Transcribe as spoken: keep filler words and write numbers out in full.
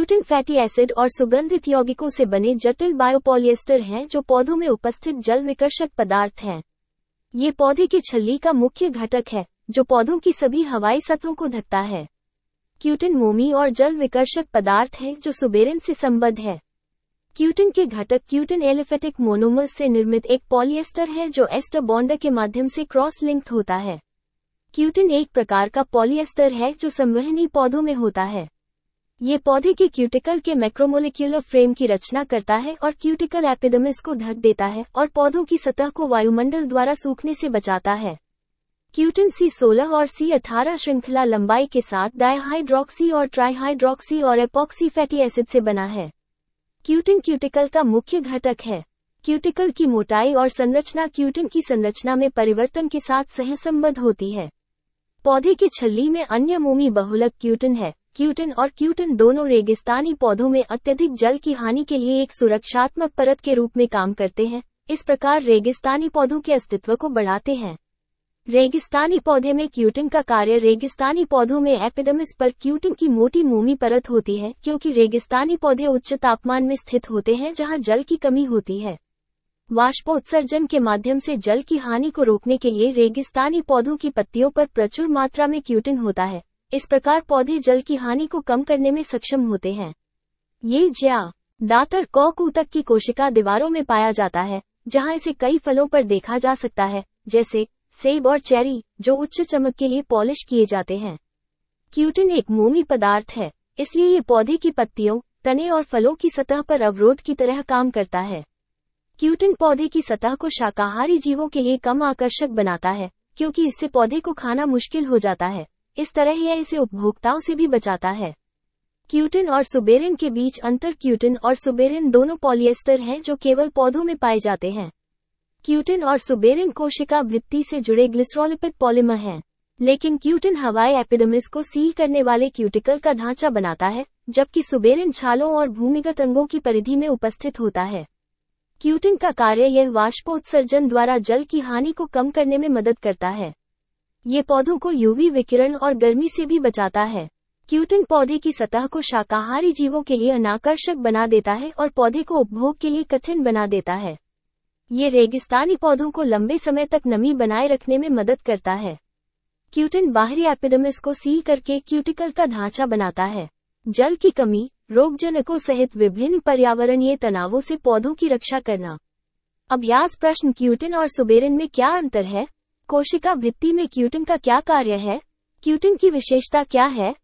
Cutin fatty acid और सुगंधित यौगिकों से बने जटिल बायोपॉलिएस्टर हैं जो पौधों में उपस्थित जल विकर्षक पदार्थ हैं। ये पौधे की छल्ली का मुख्य घटक है जो पौधों की सभी हवाई सतहों को ढकता है। क्यूटिन मोमी और जल विकर्षक पदार्थ है जो सुबेरिन से संबद्ध है। क्यूटिन के घटक क्यूटिन एलिफेटिक मोनोमर्स से निर्मित एक पॉलिएस्टर है जो एस्टर बॉन्ड के माध्यम से क्रॉस लिंक्ड होता है। क्यूटिन एक प्रकार का पॉलिएस्टर है जो संवहनी पौधों में होता है। ये पौधे के क्यूटिकल के मैक्रोमोलेक्यूलर फ्रेम की रचना करता है और क्यूटिकल एपिडर्मिस को ढक देता है और पौधों की सतह को वायुमंडल द्वारा सूखने से बचाता है। क्यूटिन सी सोलह और सी अठारह श्रृंखला लंबाई के साथ डायहाइड्रोक्सी और ट्राइहाइड्रोक्सी और एपॉक्सी फैटी एसिड से बना है। क्यूटिन क्यूटिकल का मुख्य घटक है। क्यूटिकल की मोटाई और संरचना क्यूटिन की संरचना में परिवर्तन के साथ सहसंबद्ध होती है। पौधे की छल्ली में अन्य मोमी बहुलक क्यूटिन है। क्यूटिन और क्यूटिन दोनों रेगिस्तानी पौधों में अत्यधिक जल की हानि के लिए एक सुरक्षात्मक परत के रूप में काम करते हैं, इस प्रकार रेगिस्तानी पौधों के अस्तित्व को बढ़ाते हैं। रेगिस्तानी पौधे में क्यूटिन का कार्य रेगिस्तानी पौधों में एपिडर्मिस पर क्यूटिन की मोटी मोमी परत होती है क्योंकि रेगिस्तानी पौधे उच्च तापमान में स्थित होते हैं जहां जल की कमी होती है। वाष्पोत्सर्जन के माध्यम से जल की हानि को रोकने के लिए रेगिस्तानी पौधों की पत्तियों पर प्रचुर मात्रा में क्यूटिन होता है। इस प्रकार पौधे जल की हानि को कम करने में सक्षम होते हैं। ये ज्या दातर कॉक ऊतक की कोशिका दीवारों में पाया जाता है जहां इसे कई फलों पर देखा जा सकता है, जैसे सेब और चेरी, जो उच्च चमक के लिए पॉलिश किए जाते हैं। क्यूटिन एक मोमी पदार्थ है, इसलिए ये पौधे की पत्तियों, तने और फलों की सतह पर अवरोध की तरह काम करता है। क्यूटिन पौधे की सतह को शाकाहारी जीवों के लिए कम आकर्षक बनाता है क्योंकि इससे पौधे को खाना मुश्किल हो जाता है। इस तरह यह इसे उपभोक्ताओं से भी बचाता है। क्यूटिन और सुबेरिन के बीच अंतर क्यूटिन और सुबेरिन दोनों पॉलिएस्टर हैं जो केवल पौधों में पाए जाते हैं। क्यूटिन और सुबेरिन कोशिका भित्ति से जुड़े ग्लिसरोलिपिड पॉलीमर हैं, लेकिन क्यूटिन हवाई एपिडर्मिस को सील करने वाले क्यूटिकल का ढांचा बनाता है, जबकि सुबेरिन छालों और भूमिगत अंगों की परिधि में उपस्थित होता है। क्यूटिन का कार्य यह वाष्पोत्सर्जन द्वारा जल की हानि को कम करने में मदद करता है। ये पौधों को यूवी विकिरण और गर्मी से भी बचाता है। क्यूटिन पौधे की सतह को शाकाहारी जीवों के लिए अनाकर्षक बना देता है और पौधे को उपभोग के लिए कठिन बना देता है। ये रेगिस्तानी पौधों को लंबे समय तक नमी बनाए रखने में मदद करता है। क्यूटिन बाहरी एपिडर्मिस को सील करके क्यूटिकल का ढांचा बनाता है। जल की कमी, रोगजनकों सहित विभिन्न पर्यावरणीय तनावों से पौधों की रक्षा करना। अभ्यास प्रश्न क्यूटिन और सुबेरिन में क्या अंतर है? कोशिका भित्ति में क्यूटिन का क्या कार्य है? क्यूटिन की विशेषता क्या है?